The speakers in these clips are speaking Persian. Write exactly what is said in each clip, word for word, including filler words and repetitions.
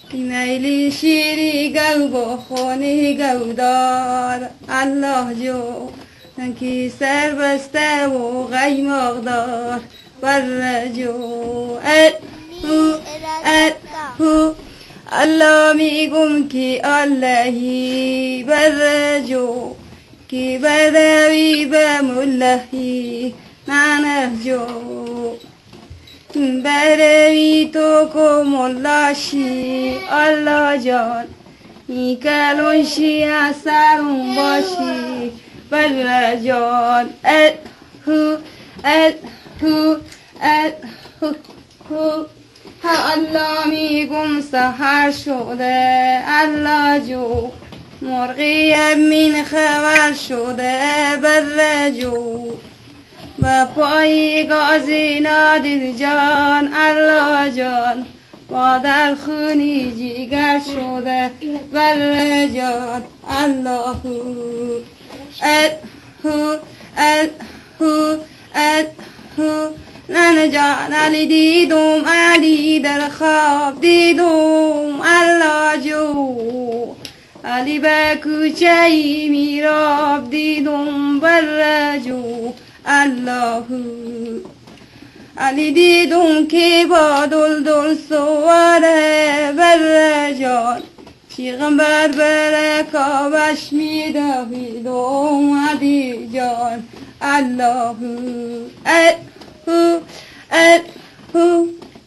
نیلی شیری گو با خانه گودار الله جو کی سر بسته و غیماغ دار بر جو ال هو ال هو الله میگم که اللهی بر جو کی بدوی به ملهی نانه جو بروی تو کو ملاشی الله جان ای کلونشی اثرون باشی بر جان ال هو ال هو ال هو هو ها الله میگم سحر شده الله جو مرغی من خبر شده بر جو و پای گازی نادر جان الله جان و در خونی جیگر شده بر جان الله ال هو ال هو ال هو نن جان علی دیدم علی در خواب دیدم الله جو علی به کوچه میراب دیدم بر جو الله علی دیدم که با دل دل سواره بر جان پیغمبر بر کابش میدویدم علی جان الله ال هو ال هو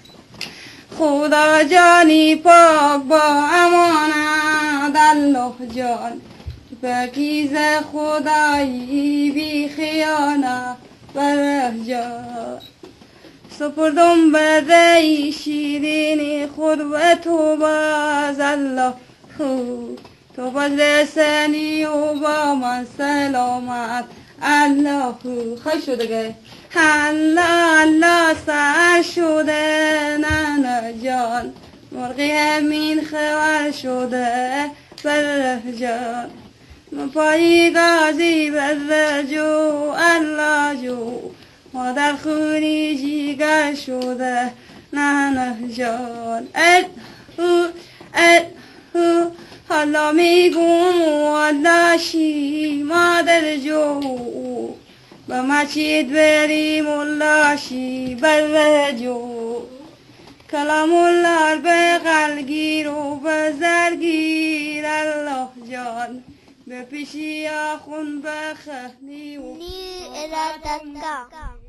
خدا جانی پاک با امانت الله جان پاکیز خدایی بی خیانت بر جان سپردم بر شیرین خود و تو باز الله تو باز رسنی و با من سلامت الله خیلی شده گه الله الله سر شده ننه جان مرغی همین خبر شده بر جان پایی گازی بر جو الله جو ما در خونی جیگر شده ننه جان ال هو ال هو حالا میگم والله شی مادر جو به مسجد بریم الله شی بر جو کلام الله به قلگیر و به زرگیر الله جان به پیشی آخون به خهنی و